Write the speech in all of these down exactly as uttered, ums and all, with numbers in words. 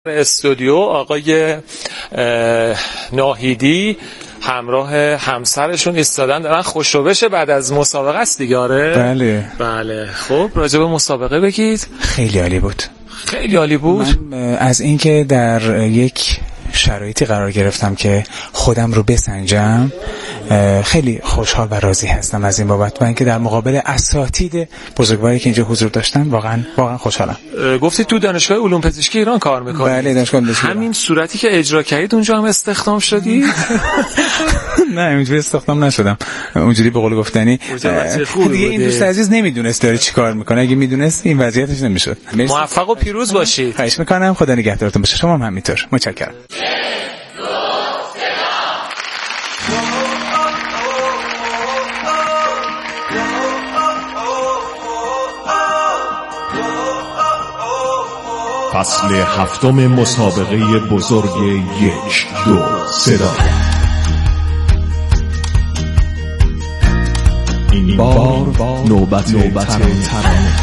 استودیو آقای ناهیدی همراه همسرشون ایستادن دارن خوشروبش بعد از مسابقه است دیگه. آره بله بله. خب راجع به مسابقه بگید. خیلی عالی بود، خیلی عالی بود. من از اینکه در یک شرایطی قرار گرفتم که خودم رو بسنجم خیلی خوشحال و راضی هستم از این بابت و اینکه در مقابل اساتید بزرگواری که اینجا حضور داشتن واقعا واقعا خوشحالم. گفتید تو دانشگاه علوم پزشکی ایران کار میکنید؟ بله دانشگاه علوم پزشکی. همین صورتی که اجرا کردید اونجا هم استخدام شدید؟ نه اونجوری استخدام نشدم، اونجوری به قول گفتنی دیگه این دوست عزیز نمیدونست داره چی کار میکنه، اگه میدونست این وضعیتش نمیشد. موفق و پیروز باشید. خواهش میکنم، خدا نگهدارتون باشه. شما هم همینطور. متشکرم. فصل هفتم مسابقه بزرگ یک دو صدا. این بار نوبت ترانه.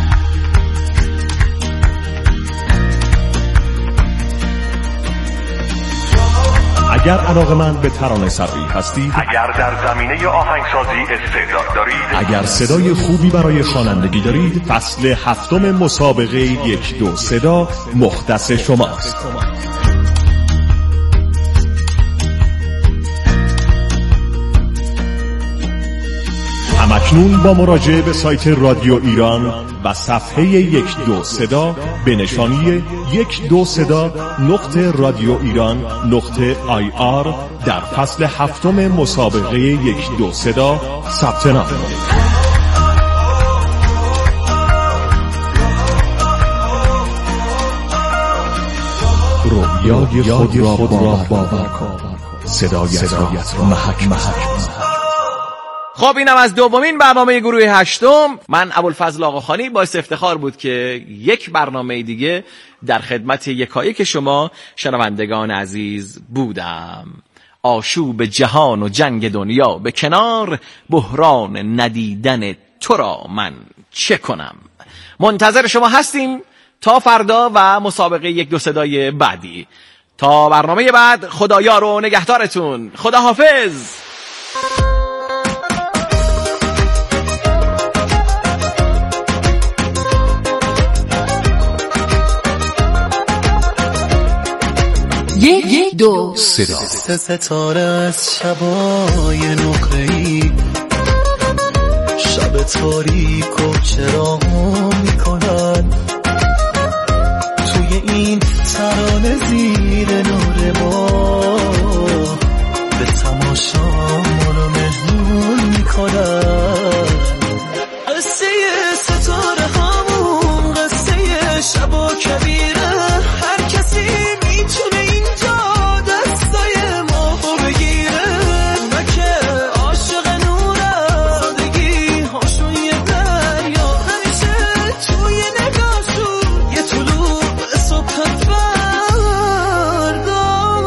اگر علاقه‌مند به ترانه سرایی هستید، اگر در زمینه آهنگسازی استعداد دارید، اگر صدای خوبی برای خوانندگی دارید، فصل هفتم مسابقه یک دو صدا مختص شماست. همکنون با مراجعه به سایت رادیو ایران و صفحه یک دو صدا به نشانی یک دو صدا نقطه رادیو ایران نقطه آی آر در فصل هفتم مسابقه یک دو صدا ثبت نام کنید. رویای خود را باور کن، صدایت را محک محک. خب اینم از دومین برنامه گروه هشتم. من ابوالفضل آقاخانی باعث افتخار بود که یک برنامه دیگه در خدمت یکایک شما شنوندگان عزیز بودم. آشوب جهان و جنگ دنیا به کنار، بحران ندیدن تو را من چه کنم. منتظر شما هستیم تا فردا و مسابقه یک دو صدای بعدی. تا برنامه بعد، خدایار و نگهدارتون. خدا حافظ. یک دو صدا. ستاره از شبای نقره‌ای، شب تاریک و چراغو میکنن، توی این ترانه زیر نور ما به تماشا ما رو مهمون میکنن. قصه ستاره همون قصه شب و کبیره، هر کسی میتونه اینجا دستای ما بگیره. اونا که عاشق نوره، سادگی هاشون یه دریا، همیشه توی نگاهشون یه طلوع صبح فردا.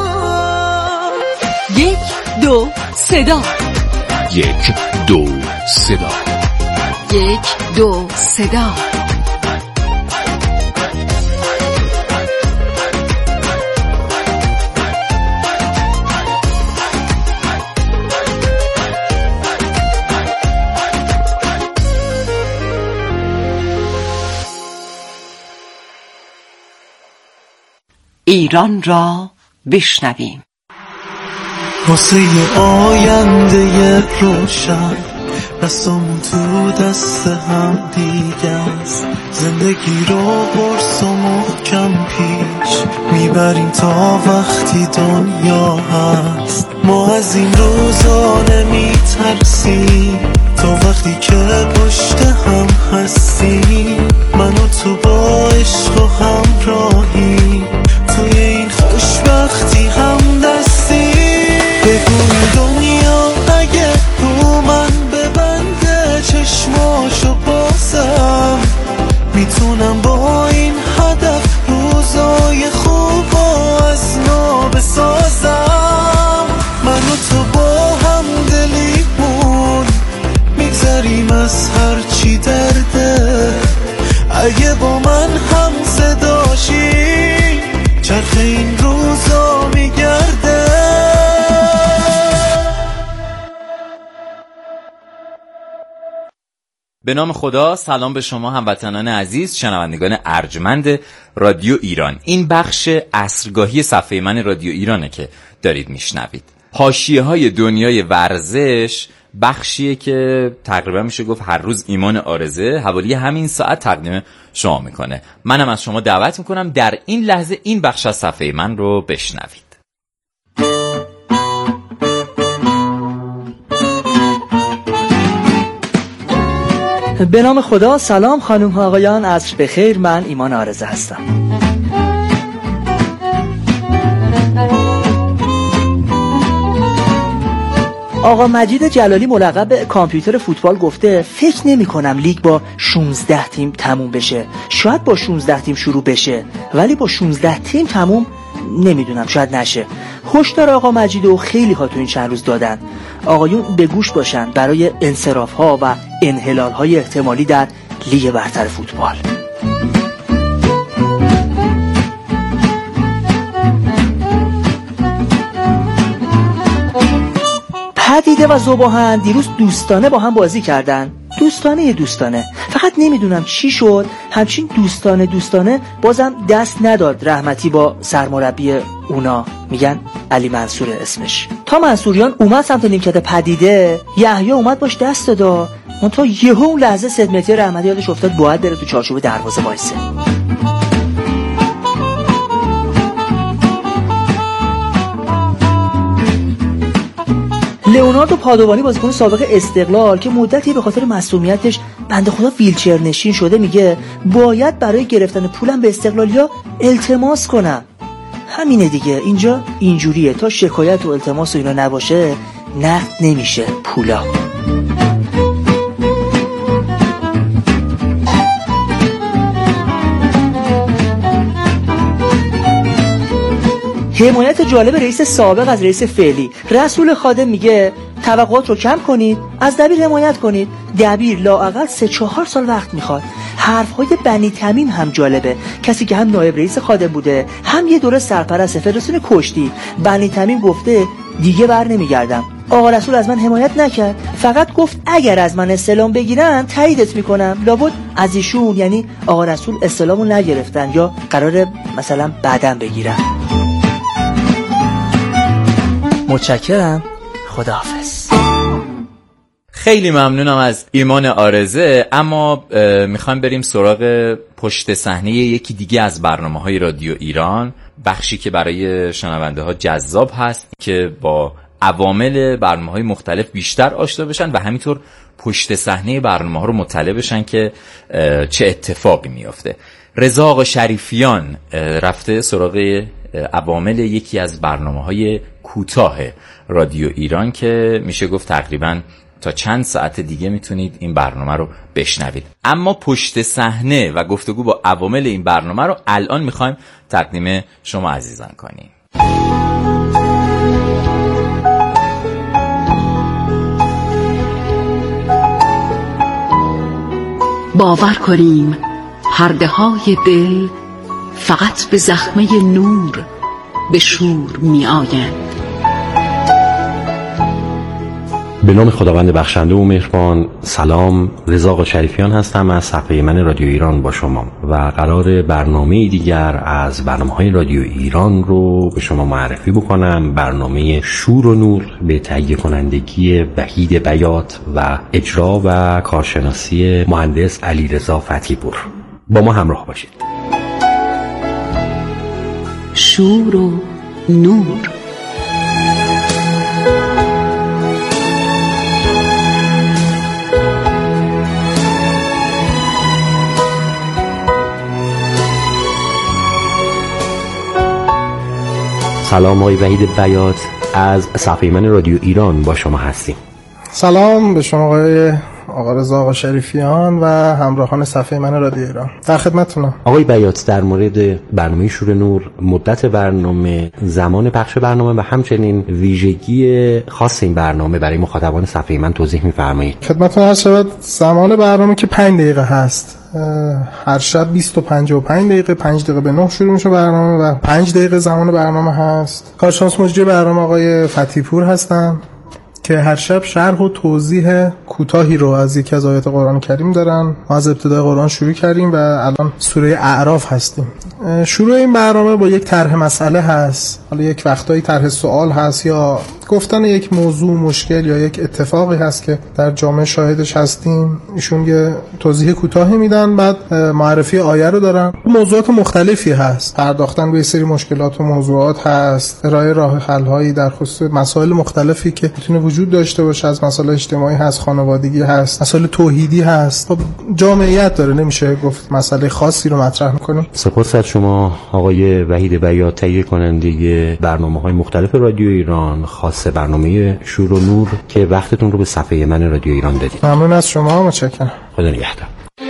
یک دو صدا. یک دو صدا. یک دو صدا. ایران را بشنویم. واسه آینده روشن، دستامون تو دست هم دیگه است. زندگی رو برس و محکم پیش میبریم تا وقتی دنیا هست. ما از این روزا نمیترسیم تا وقتی که پشت هم هستیم. من و تو با عشق و همراهی توی این خوشبختی هم دستی. بگو دنیا اگه رو من ببنده چشماشو بازم، میتونم با این هدف روزای خوب از نو بسازم. من و تو با هم دلیمون میگذریم از هر چی درده، اگه با من هم صداشی چرخ این روزا میگرده. به نام خدا، سلام به شما هموطنان عزیز، شنوندگان ارجمند رادیو ایران. این بخش عصرگاهی صفحه من رادیو ایرانه که دارید میشنوید. حاشیه‌های دنیای ورزش بخشیه که تقریبا میشه گفت هر روز ایمان آرزه حوالی همین ساعت تقدیم شما میکنه. منم از شما دعوت میکنم در این لحظه این بخش از صفحه من رو بشنوید. به نام خدا، سلام خانم ها آقایان، عصر بخیر. من ایمان آرزه هستم. آقا مجید جلالی ملقب به کامپیوتر فوتبال گفته فکر نمی کنم لیگ با شانزده تیم تموم بشه. شاید با شانزده تیم شروع بشه ولی با شانزده تیم تموم نمیدونم، شاید نشه. هشدار آقا مجید و خیلی ها تو این چند روز دادن. آقایون به گوش باشن برای انصراف ها و انحلال های احتمالی در لیگ برتر فوتبال. پدیده و زباهن دیروز دوستانه با هم بازی کردن. دوستانه دوستانه فقط نمیدونم چی شد، همچین دوستانه دوستانه بازم دست نداد رحمتی با سرمربی اونا، میگن علی منصور اسمش. تا منصوریان اومد سمت نیمکت پدیده، یحیی اومد باش دست داد، اون تا یهو اون لحظه صد متری رحمتی یادش افتاد باید بره تو چارچوب دروازه وایسه. لئوناردو پادوانی بازیکن سابق استقلال که مدتی به خاطر معصومیتش بنده خدا ویلچر نشین شده میگه باید برای گرفتن پولم به استقلالیا التماس کنم. همینه دیگه، اینجا اینجوریه، تا شکایت و التماس و اینا نباشه نقد نمیشه پولا. حمایت جالب رئیس سابق از رئیس فعلی. رسول خادم میگه توقعات رو کم کنید، از دبیر حمایت کنید. دبیر لااقل سه چهار سال وقت میخواد. حرفهای بنی تمیم هم جالبه، کسی که هم نایب رئیس خادم بوده هم یه دوره سرپرست فدراسیون کشتی. بنی تمیم گفته دیگه بر نمیگردم. آقا رسول از من حمایت نکرد، فقط گفت اگر از من استعلام بگیرن تاییدت میکنم. لابد از ایشون یعنی آقا رسول استعلامو نگرفتن یا قراره مثلا بعداً بگیرن. متشکرم، خداحافظ. خیلی ممنونم از ایمان آرزه. اما میخوایم بریم سراغ پشت صحنه یکی دیگه از برنامه‌های رادیو ایران، بخشی که برای شنونده ها جذاب هست که با عوامل برنامه‌های مختلف بیشتر آشنا بشن و همینطور پشت صحنه برنامه‌ها رو مطلع بشن که چه اتفاقی میفته. رضا آقا شریفیان رفته سراغ عوامل یکی از برنامه‌های کوتاه رادیو ایران که میشه گفت تقریباً تا چند ساعت دیگه میتونید این برنامه رو بشنوید. اما پشت صحنه و گفتگو با عوامل این برنامه رو الان میخوایم تقدیم شما عزیزان کنیم. باور کنیم پرده های دل فقط به زخمه نور به شور می آیند. به نام خداوند بخشنده و مهربان. سلام، رضا آقا شریفیان هستم از صفحه من رادیو ایران با شما و قرار برنامه دیگر از برنامه‌های رادیو ایران رو به شما معرفی بکنم. برنامه شور و نور به تهیه کنندگی وحید بیات و اجرا و کارشناسی مهندس علیرضا فتحی پور. با ما همراه باشید. شور و نور. سلام، آقای وحید بیات از صفحه من رادیو ایران با شما هستیم. سلام به شما آقای آقا رضا آقا شریفیان و همراهان صفحه من رادیو ایران، در خدمتتونم. آقای بیات، در مورد برنامه شور نور، مدت برنامه، زمان پخش برنامه و همچنین ویژگی خاص این برنامه برای مخاطبان صفحه من توضیح می‌فرمایید؟ خدمتتون عرض شود زمان برنامه که پنج دقیقه هست، هر شب بیست و پنجاه و پنج دقیقه، پنج دقیقه به نه شروع میشه برنامه و پنج دقیقه زمان برنامه هست. کارشناس مجری برنامه آقای فتیپور هستن که هر شب شرح و توضیح کوتاهی رو از یکی از آیات قرآن کریم دارن. ما از ابتدای قرآن شروع کردیم و الان سوره اعراف هستیم. شروع این برنامه با یک طرح مسئله هست، حالا یک وقتایی طرح سوال هست یا گفتن یک موضوع، مشکل یا یک اتفاقی هست که در جامعه شاهدش هستیم. ایشون یه توضیح کوتاهی میدن، بعد معرفی آیه رو دارن. موضوعات مختلفی هست، پرداختن به سری مشکلات و موضوعات هست، ارائه راه حل هایی در خصوص مسائل مختلفی که میتونه وجود داشته باشه، از مسائل اجتماعی هست، خانوادگی هست، مسائل توحیدی هست. خب جامعیت داره، نمیشه گفت مسئله خاصی رو مطرح میکنیم. سپاس از شما آقای وحید بیات، تهیه کننده برنامه‌های مختلف رادیو ایران، خاص برنامه شور و نور که وقتتون رو به صفحه من رادیو ایران دادید. ممنون از شما، متشکرم. خدا نگهدار.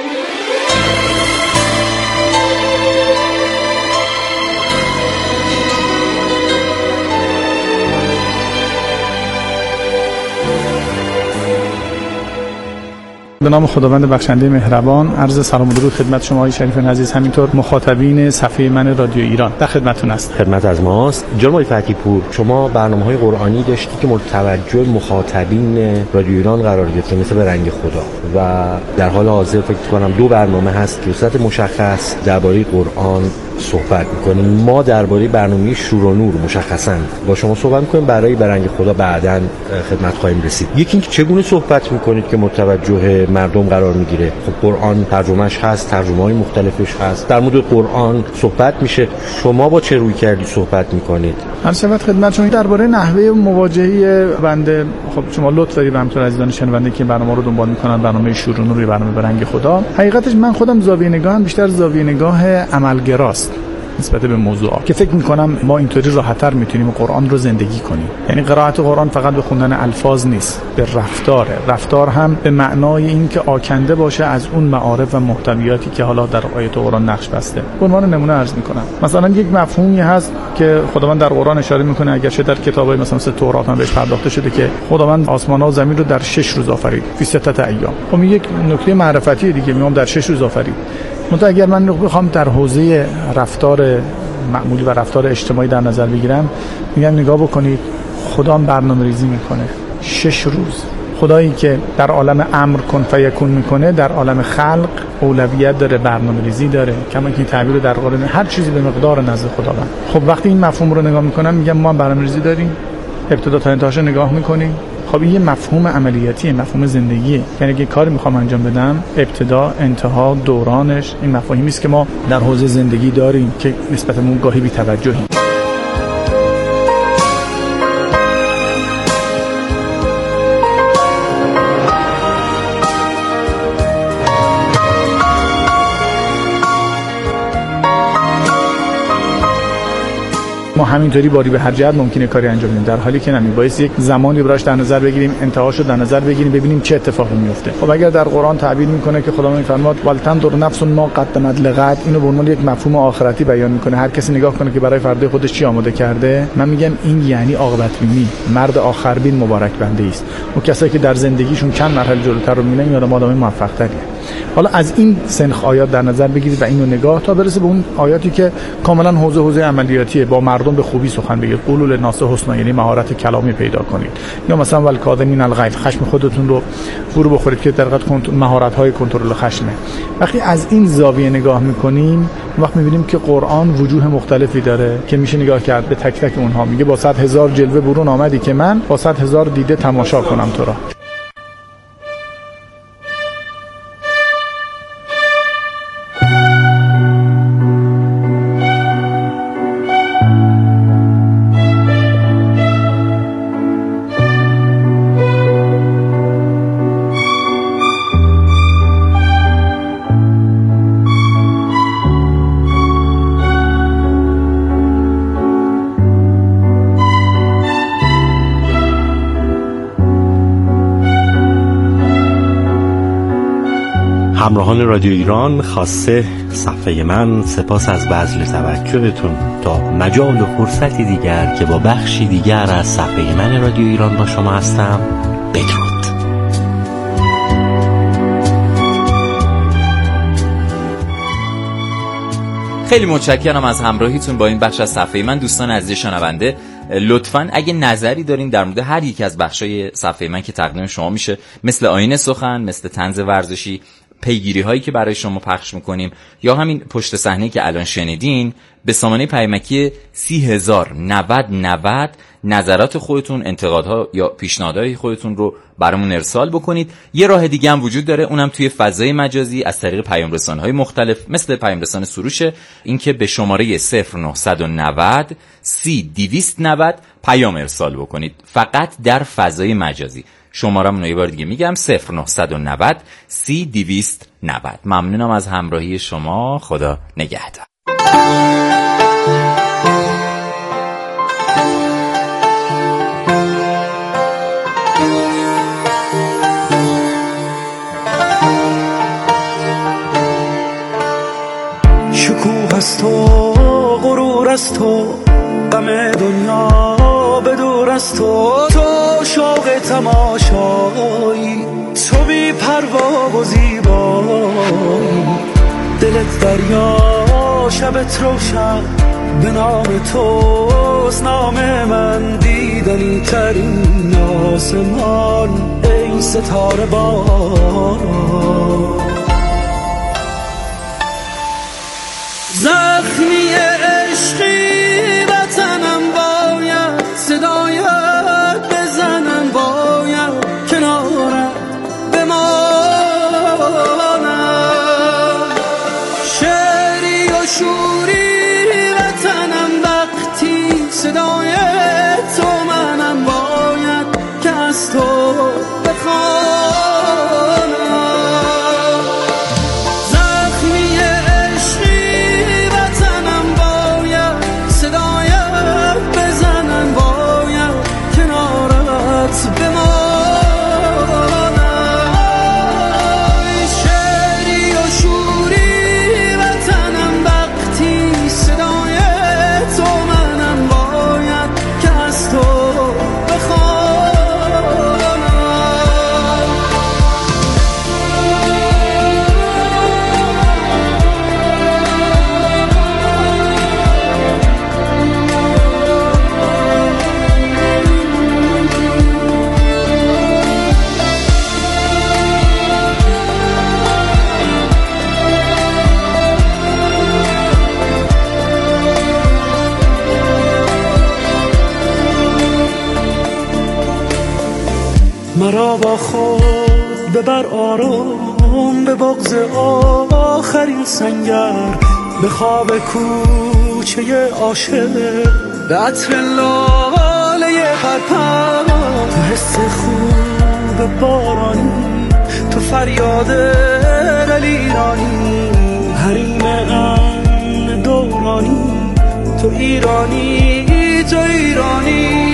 به نام خداوند بخشنده مهربان، عرض سلام و درود خدمت شما های شریفان عزیز، همینطور مخاطبین صفحه من رادیو ایران. در خدمتتون است. خدمت از ماست. جناب آقای فتی‌پور، شما برنامه‌های قرآنی داشتی که مورد توجه مخاطبین رادیو ایران قرار گرفته، مثل به رنگ خدا، و در حال حاضر فکر کنم دو برنامه هست که به صورت مشخص درباره قرآن صحبت می‌کنیم. ما درباره برنامه شور و نور مشخصاً با شما صحبت می‌کنیم، برای برنگ خدا بعداً خدمت خواهیم رسید. یکی اینکه چگونه صحبت می‌کنید که متوجه مردم قرار می‌گیره؟ خب قرآن ترجمهش هست، ترجمه‌های مختلفش هست، در مورد قرآن صحبت میشه. شما با چه روی کردی صحبت می‌کنید؟ عرض شود خدمت شما درباره نحوه مواجهه بنده. خب شما لطف دارید همونطور عزیزان شنونده که برنامه رو دنبال می‌کنن، برنامه شور و نور، برنامه برنگ خدا. حقیقتش من خودم زاویه نگاهم بیشتر زاویه نگاه عملگراست نسبت به موضوعات، که فکر می‌کنم ما اینطوری راحت‌تر می‌تونیم قرآن رو زندگی کنیم. یعنی قرائت قرآن فقط به خوندن الفاظ نیست، به رفتاره. رفتار هم به معنای این که آکنده باشه از اون معارف و محتویاتی که حالا در آیات قرآن نقش بسته. به عنوان نمونه عرض می‌کنم، مثلا یک مفهومی هست که خداوند در قرآن اشاره می‌کنه، اگرچه در کتابای مثلا مثل تورات هم بهش پرداخته شده، که خداوند آسمان‌ها و زمین رو در شش روز آفرید، فی ستة ایام. خب یک نکته معرفتی دیگه، میگم در شش روز آفرید. منتها اگر من بخوام در حوزه رفتار معمولی و رفتار اجتماعی در نظر بگیرم، میگم نگاه بکنید، خدا برنامه‌ریزی میکنه شش روز. خدایی که در عالم امر کن فیکون میکنه، در عالم خلق اولویت داره، برنامه‌ریزی داره، کما که تعبیر در قرآن هر چیزی به مقدار نزد خداوند. خب وقتی این مفهوم رو نگاه میکنم، میگم ما برنامه‌ریزی داریم، ابتدا تا انتهاش نگاه میکنیم. خب این یه مفهوم عملیاتیه، مفهوم زندگیه. یعنی که کاری میخوام انجام بدم، ابتدا، انتها، دورانش، این مفاهیمی است که ما در حوزه زندگی داریم که نسبت به اون گاهی بی‌توجهیم. ما همینطوری باری به هر جهت ممکنه کاری انجام بدیم، در حالی که نمیبایست یک زمانی براش در نظر بگیریم، انتهاشو در نظر بگیریم، ببینیم چه اتفاقی میفته. خب اگر در قرآن تعبیر میکنه که خدا میفرماد ولتنظر نفس ما قدمت لغد، اینو به عنوان یک مفهوم آخرتی بیان میکنه، هر کسی نگاه کنه که برای فردا خودش چی آماده کرده. من میگم این یعنی عاقبت بینی. مرد آخر بین مبارک بنده است. و کسایی که در زندگیشون چند مرحله جلوتر رو میبینن، یا آدم موفق تریه. حالا از این سنخ آیات در نظر بگیرید و اینو نگاه تا برسه به اون آیاتی که کاملا حوزه حوزه عملیاتیه، با مردم به خوبی سخن بگید، قولوا للناس حسنا، یعنی مهارت کلامی پیدا کنید. یا مثلا والکاظمین الغیظ، خشم خودتون رو فرو بخورید که در حقیقت مهارت های کنترل خشمه. وقتی از این زاویه نگاه میکنیم، وقت میبینیم که قرآن وجوه مختلفی داره که میشه نگاه کرد به تک تک اونها. میگه با صد هزار جلوه برون آمدی که من با صد هزار دیده تماشا کنم تو را. همراهان رادیو ایران، خاصه صفحه من، سپاس از بذل توجهتون. تا مجال و فرصتی دیگر که با بخشی دیگر از صفحه من رادیو ایران با شما هستم، بدرود. خیلی متشکرم از همراهیتون با این بخش از صفحه من. دوستان عزیز شنونده، لطفاً اگه نظری دارین در مورد هر یک از بخشای صفحه من که تقدیم شما میشه، مثل آیین سخن، مثل طنز ورزشی، پیگیری هایی که برای شما پخش میکنیم، یا همین پشت صحنه که الان شنیدین، به سامانه پیامکی سی هزار نود نود نظرات خودتون، انتقادها یا پیشنهادهای خودتون رو برامون ارسال بکنید. یه راه دیگه هم وجود داره، اونم توی فضای مجازی از طریق پیام رسانه‌های مختلف مثل پیام رسانه سروشه، این که به شماره صفر نه نه صفر سی دویست و نود پیام ارسال بکنید، فقط در فضای مجازی. شماره‌مون رو یه بار دیگه میگم، صفر نه نه صفر سی دویست و نود. ممنونم از همراهی شما. خدا نگهدار. شکوه از تو، غرور از تو، غم دنیا به دور از تو، تو شوق تماشایی، تو بی پروا و زیبایی، دلت دریا شبت روشن، به نام توست نام من، دیدنی ترین آسمان ای ستاره باران. زخمی عشقی وطنم باید صدایت بزنم، باید کنارت بمانم، شعری و شوری وطنم وقتی صدای تو منم، باید که از تو بخوانم. مرا با خود ببر آرام، به بغض آخرین سنگر، به خواب کوچه عاشق، به عطر لاله پرپر، تو حس خوب بارانی، تو فریاد دلیرانی، حریم امن دورانی، تو ایرانی، تو ایرانی.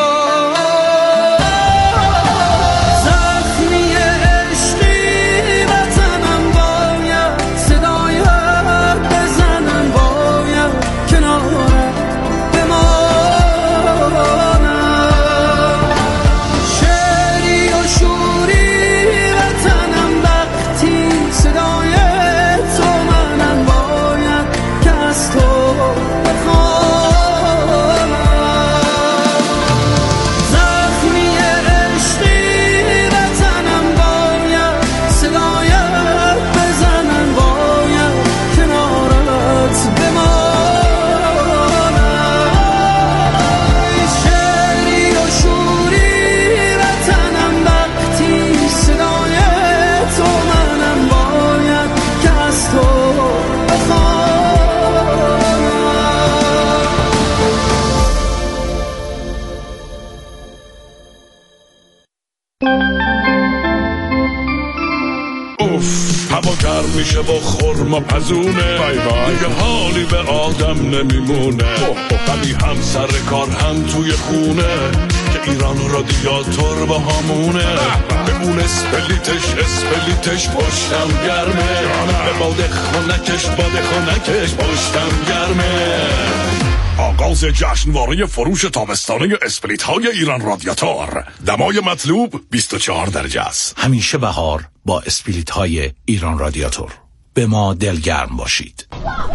میشه با خورما پزونه، دیگه حالی به آدم نمیمونه، ولی هم سر کار هم توی خونه، که ایران رادیاتور با همونه، به اون اسپلیتش اسپلیتش پشتم گرمه، به باده خونکش باده خونکش پشتم گرمه. آغاز جشنواره فروش تابستانه اسپلیت های ایران رادیاتور، دمای مطلوب بیست و چهار درجه است. همیشه بهار با اسپلیت های ایران رادیاتور. به ما دلگرم باشید.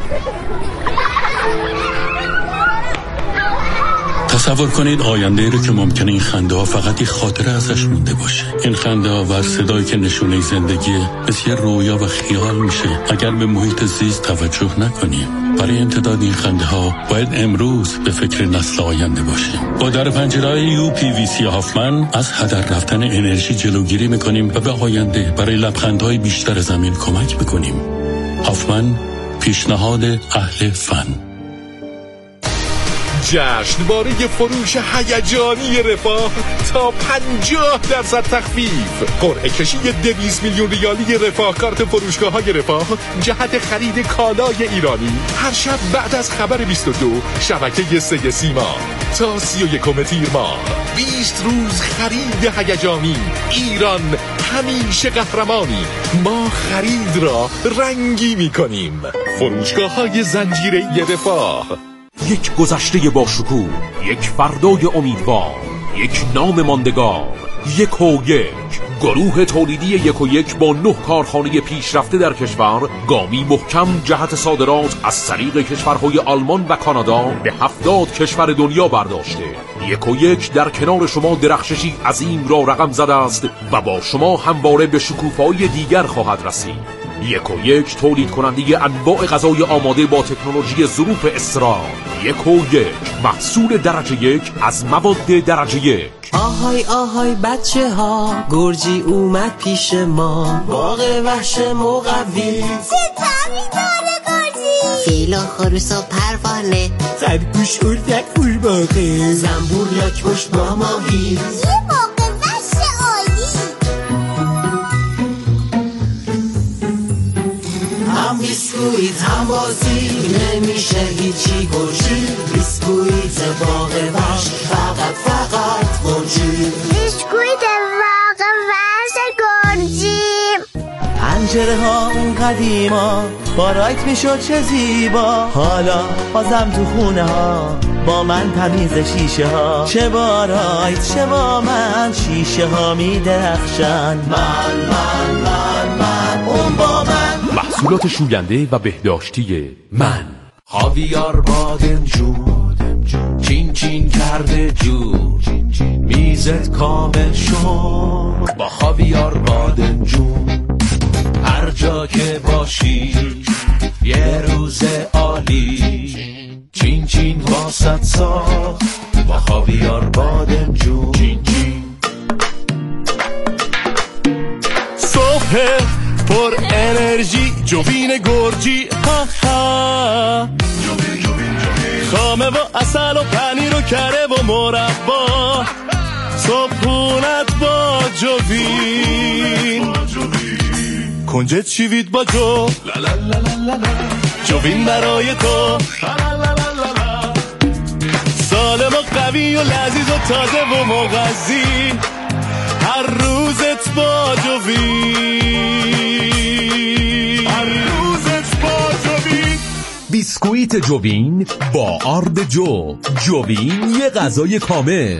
تصور کنید آینده رو که ممکنه این خنده ها فقط یک خاطره ازش مونده باشه. این خنده ها و صدایی که نشونه زندگیه مثل رویا و خیال میشه اگر به محیط زیست توجه نکنیم. برای امتداد این خنده ها باید امروز به فکر نسل آینده باشیم. با در پنجره‌های یو پی وی سی هافمن از هدر رفتن انرژی جلوگیری میکنیم و به آینده برای لبخندهای بیشتر زمین کمک میکنیم. هافمن، پیشنهاد اهل فن. جشنواره فروش هیجانی رفاه تا پنجاه درصد تخفیف. قرعه کشی دویست میلیون ریالی رفاه کارت فروشگاه های رفاه جهت خرید کالای ایرانی هر شب بعد از خبر بیست و دو شبکه سه سیما تا سی و یکم تیر ماه. بیست روز خرید هیجانی. ایران همیشه قهرمانی. ما خرید را رنگی میکنیم. فروشگاه های زنجیره رفاه. یک گذشته با شکوه، یک فردای امیدوار، یک نام ماندگار، یک و یک. گروه تولیدی یک و یک با نه کارخانه پیشرفته در کشور گامی محکم جهت صادرات از طریق کشورهای آلمان و کانادا به هفتاد کشور دنیا برداشته. یک و یک در کنار شما درخششی عظیم را رقم زده است و با شما همواره به شکوفه‌های دیگر خواهد رسید. یک و یک تولید کننده انواع غذای آماده با تکنولوژی ظروف اسرار. یک و یک محصول درجه یک از مواد درجه یک. آهای آهای بچه ها، گرجی اومد پیش ما. باغ وحش مقوی، چه طعمی داره گرجی؟ فیلا خروس و پروانه، خرگوش اردک قورباغه، زنبور لاک پشت با ماهی. یه باغ وحش عالی. هم بیسکویت هم بازی، نمیشه هیچی گرجی. بیسکویت باغ وحش فقط فقط گرجی. بیسکویت باغ وحش گرجی. پنجره ها اون قدیما با رایت میشد چه زیبا. حالا بازم تو خونه ها با من تمیز شیشه ها. چه با رایت چه با من شیشه ها میدرخشن. من من من من اون با من. محصولات شوینده و بهداشتی من. خاویار بادمجون چین چین کرده جون، میزت کامل شد با خاویار بادمجون. هر جا که باشی یه روز عالی، چین چین واسط ساخت با خاویار بادمجون. چین چین صبح پر انرژی جوین گرجی. ها ها خامه و اصل و پنیر و کره و مربا. صبحونت با جوین، کنجد شیوید با جو. جوین برای تو سالم و قوی و لذیذ و تازه و مغذی. هر روزت با جوین، هر روزت با جوین. بیسکویت جوین با آرد جو. جوین یه غذای کامل.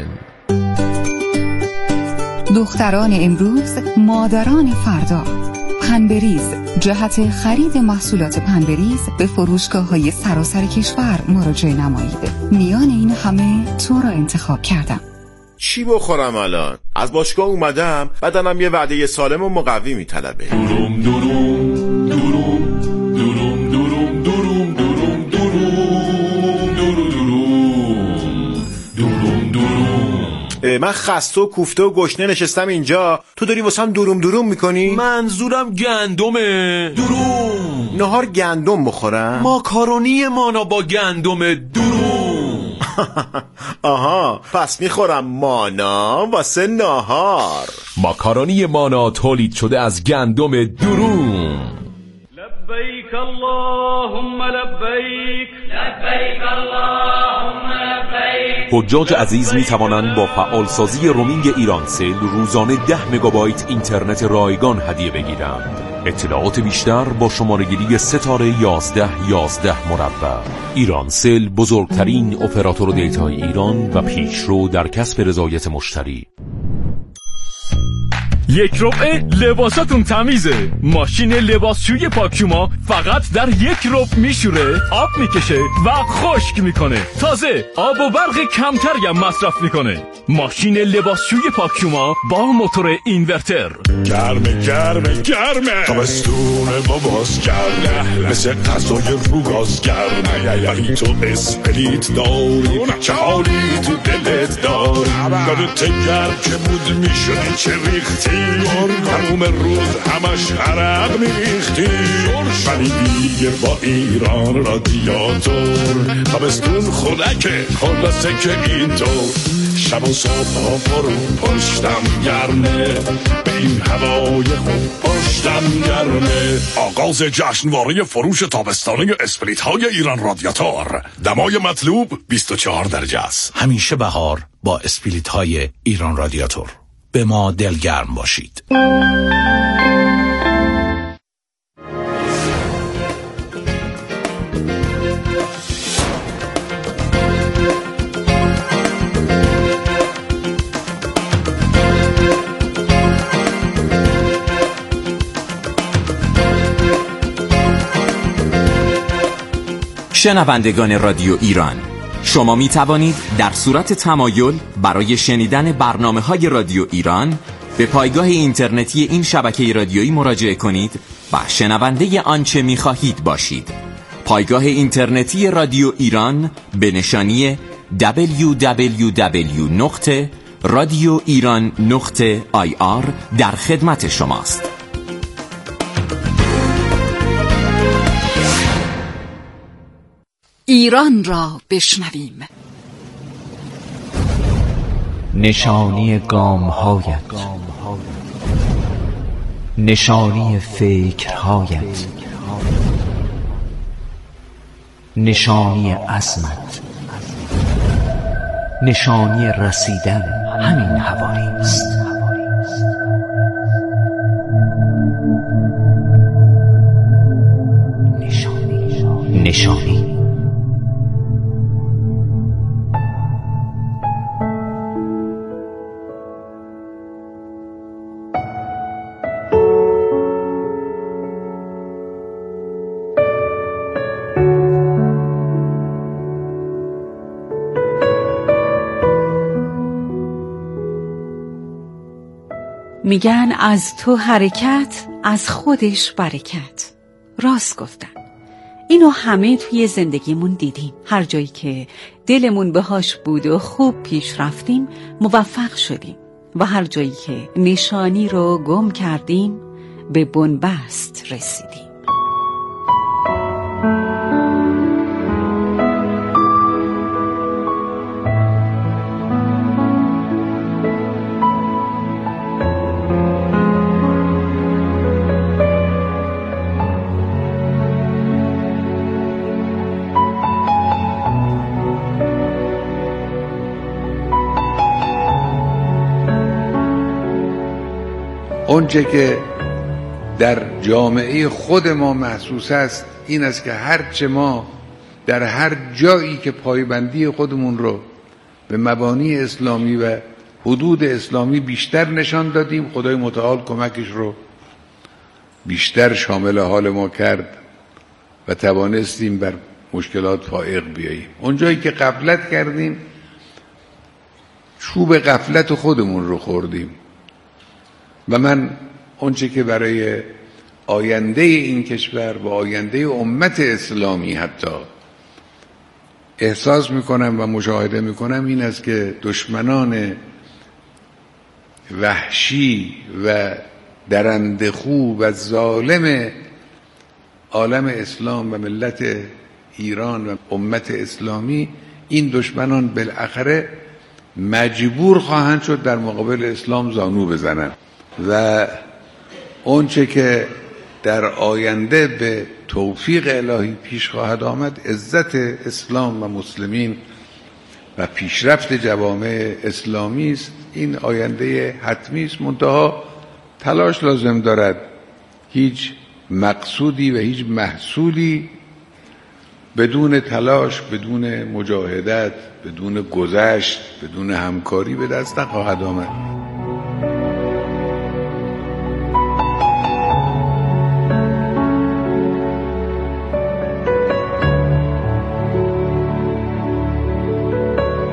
دختران امروز، مادران فردا. پنبریز، جهت خرید محصولات پنبریز به فروشگاه‌های سراسر کشور مراجعه نمایید. میان این همه تو را انتخاب کردم. چی بخورم الان؟ از باشگاه اومدم، بدنم یه وعده سالم و مقوی میطلبه. دوروم دوروم دوروم دوروم دوروم دوروم دوروم دوروم دوروم دوروم دوروم. من خسته و کوفته و گشنه نشستم اینجا، تو داری واسم دوروم دوروم میکنی؟ منظورم گندمه. دوروم. نهار گندم بخورم؟ ماکارونی مانا با گندم. دوروم. آها، پس میخورم مانا واسه نهار. ماکارونی مانا تولید شده از گندم دروم. لبیک اللهم لبیک، لبیک اللهم لبیک. حجاج عزیز می توانند با فعالسازی رومینگ ایرانسل روزانه ده مگابایت اینترنت رایگان هدیه بگیرند. اطلاعات بیشتر با شماره‌گیری ستاره یازده یازده مربع. ایرانسل بزرگترین اپراتور دیتای ایران و پیشرو در کسب رضایت مشتری. یک ربع لباساتون تمیزه. ماشین لباسشوی پاکیوما فقط در یک ربع میشوره، آب میکشه و خشک میکنه. تازه آب و برق کمتری هم مصرف میکنه. ماشین لباسشوی پاکیوما با موتور اینورتر. گرمه گرمه گرمه تابستون ما باز گرمه، مثل غذای رو گاز گرمه. ولی تو اسپریت داری، چه حالی تو دلت داری. یادت گرم که بود میشدی چه ریختی، تموم روز همش عرق میریختی. ولی دیگه با ایران رادیاتور تابستون خنکه، خلاصه که اینطور. شب و صبح ها فرو پشتم گرمه، به این هوای خوب پشتم گرمه. آغاز جشنواره فروش تابستانه اسپریت های ایران رادیاتور. دمای مطلوب بیست و چهار درجه است. همیشه بهار با اسپریت های ایران رادیاتور. به ما دلگرم باشید. شنوندگان رادیو ایران، شما می توانید در صورت تمایل برای شنیدن برنامه‌های رادیو ایران به پایگاه اینترنتی این شبکه رادیویی مراجعه کنید و شنونده آنچه می خواهید باشید. پایگاه اینترنتی رادیو ایران به نشانی دبلیو دبلیو دبلیو نقطه رادیو ایران نقطه آی آر در خدمت شماست. ایران را بشنویم. نشانی گام‌هایت، نشانی فکرهایت، نشانی عزمت، نشانی رسیدن همین حوالی است. نشانی نشانی میگن از تو حرکت از خودش برکت. راست گفتن. اینو همه توی زندگیمون دیدیم. هر جایی که دلمون بهاش بود و خوب پیش رفتیم موفق شدیم و هر جایی که نشانی رو گم کردیم به بنبست رسیدیم. اونچه که در جامعه خود ما محسوس است این است که هرچه ما در هر جایی که پایبندی خودمون رو به مبانی اسلامی و حدود اسلامی بیشتر نشان دادیم، خدای متعال کمکش رو بیشتر شامل حال ما کرد و توانستیم بر مشکلات فائق بیاییم. اونجایی که غفلت کردیم چوب غفلت خودمون رو خوردیم و من اونچه که برای آینده این کشور و آینده امت اسلامی حتی احساس میکنم و مشاهده میکنم این است که دشمنان وحشی و درندخو و ظالم عالم اسلام و ملت ایران و امت اسلامی، این دشمنان بالاخره مجبور خواهند شد در مقابل اسلام زانو بزنند و اونچه که در آینده به توفیق الهی پیش خواهد آمد عزت اسلام و مسلمین و پیشرفت جوامع اسلامی است. این آینده حتمی است، منتها تلاش لازم دارد. هیچ مقصودی و هیچ محصولی بدون تلاش، بدون مجاهدت، بدون گذشت، بدون همکاری به دست نخواهد آمد.